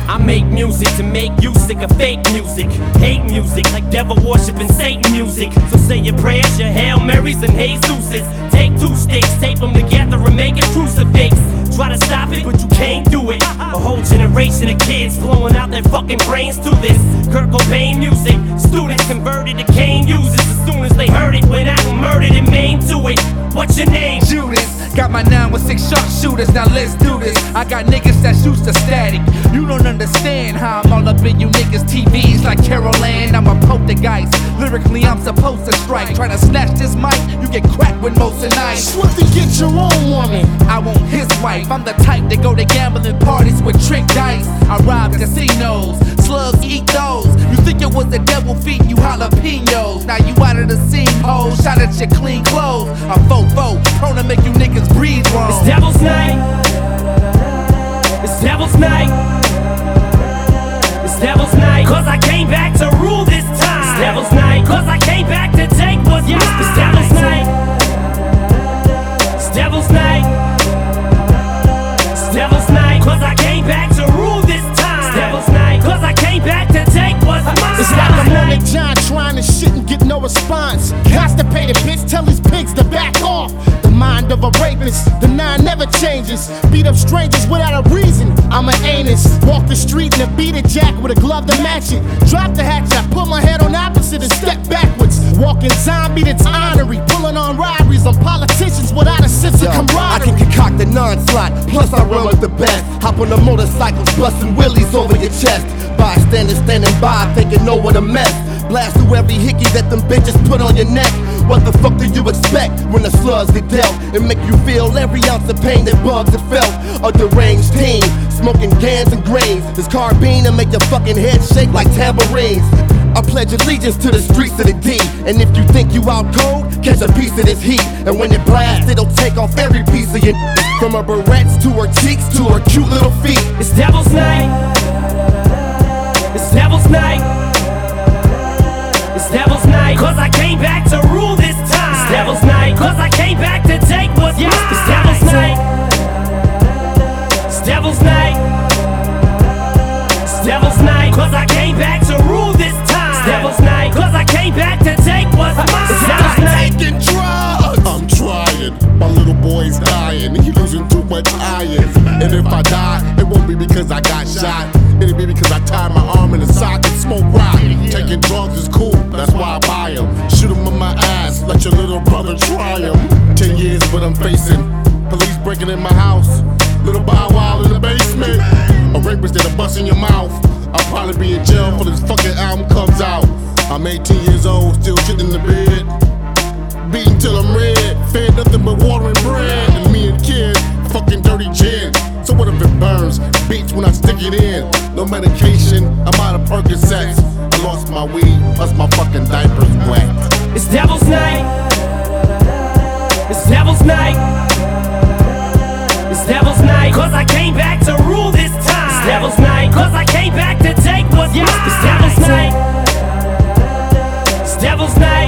I make music to make you sick of fake music. Hate music like devil worshiping Satan music. So say your prayers, your Hail Marys and Jesuses. Take 2 sticks, tape them together and make a crucifix. Try to stop it, but you can't do it. A whole generation of kids blowing out their fucking brains to this Kurt Cobain music. Students converted to cane users as soon as they heard it. Went out and murdered and maimed to it. What's your name? Judas. Got my 9 with 6 sharpshooters, now let's do this. I got niggas that shoots the static. You don't understand how I'm all up in you niggas' TVs like Carol Ann. I'm a poltergeist. Lyrically, I'm supposed to strike. Try to snatch this mic, you get cracked with most of night. Swiftly get your own woman. I want his wife. I'm the type that go to gambling parties with trick dice. I rob casinos, slugs eat those. You think it was the devil feeding you jalapenos. Now you out of the scene, ho. Shot at your clean clothes. I'm fofo, prone to make you niggas breathe wrong. It's Devil's Night. It's Devil's Night. It's Devil's Night. Cause I came back to rule this time. It's Devil's Night. Cause I came back to take what's mine. It's Devil's Night. It's Devil's Night. It's Devil's Night. Cause I came back to rule this time. It's Devil's Night. Cause I came back to take what's mine. It's like I'm on the John trying to shit and get no response. Constipated bitch, tell these pigs to back off. The mind of a rapist, the 9 never changes. Beat up strangers without a reason, I'm an anus. Walk the street in a beaded jacket with a glove to match it. Drop the hatchet, I put my head on opposite and step backwards. Walking zombie that's honorary, pulling on robberies on politicians without a sense of camaraderie. I can concoct a non-slot, plus I run with the best. Hop on the motorcycles, busting wheelies over your chest. Bystanders standing by, thinking know what a mess. Blast through every hickey that them bitches put on your neck. What the fuck do you expect when the slugs get dealt? And make you feel every ounce of pain that bugs have felt. A deranged team, smoking cans and grains. This carbine and make your fucking head shake like tambourines. I pledge allegiance to the streets of the D. And if you think you out cold, catch a piece of this heat. And when it blasts, it'll take off every piece of your from her barrettes to her cheeks to her cute little feet. It's Devil's Night. It's Devil's Night. It's Devil's Night. Cause I came back to rule this time. It's Devil's Night. Cause I came back to take what's mine. It's Devil's Night. It's Devil's Night. It's Devil's Night. Cause I came back to rule this time. It's Devil's Night. Cause I came back to take what's mine. It's Devil's Night. Taking drugs. I'm trying, my little boy's dying. He losing too much iron. And if I die, it won't be because I got shot. It'll be because I tied my arm in a sock and smoke rock. Taking drugs is cool, that's why I buy them. Shoot them in my ass, let your little brother try them. 10 years what I'm facing. Police breaking in my house. Little Bow Wow in the basement. A rapist that'll bust in your mouth. I'll probably be in jail before this fucking album comes out. I'm 18 years old, still shitting in the bed. Beaten till I'm red, fed nothing but water and bread. And me and kid, fucking dirty gin. So what if it burns? Bitch, when I stick it in. No medication, I'm out of Percocets. I lost my weed, plus my fucking diapers wet. It's Devil's Night. It's Devil's Night. It's Devil's Night. Cause I came back to rule this time. It's Devil's Night. Cause I came back to take what's mine. It's Devil's Night. It's Devil's Night.